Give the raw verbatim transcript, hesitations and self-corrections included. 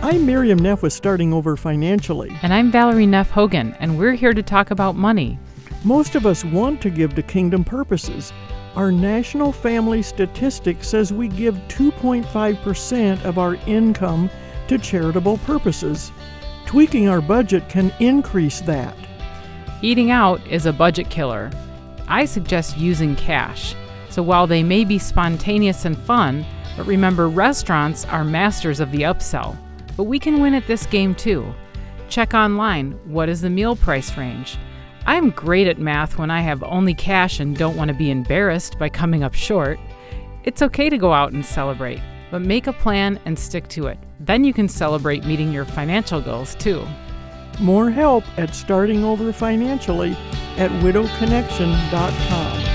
I'm Miriam Neff with Starting Over Financially. And I'm Valerie Neff Hogan, and we're here to talk about money. Most of us want to give to kingdom purposes. Our national family statistic says we give two point five percent of our income to charitable purposes. Tweaking our budget can increase that. Eating out is a budget killer. I suggest using cash. So while they may be spontaneous and fun, but remember, restaurants are masters of the upsell. But we can win at this game too. Check online, what is the meal price range? I'm great at math when I have only cash and don't want to be embarrassed by coming up short. It's okay to go out and celebrate, but make a plan and stick to it. Then you can celebrate meeting your financial goals too. More help at Starting Over Financially at widow connection dot com.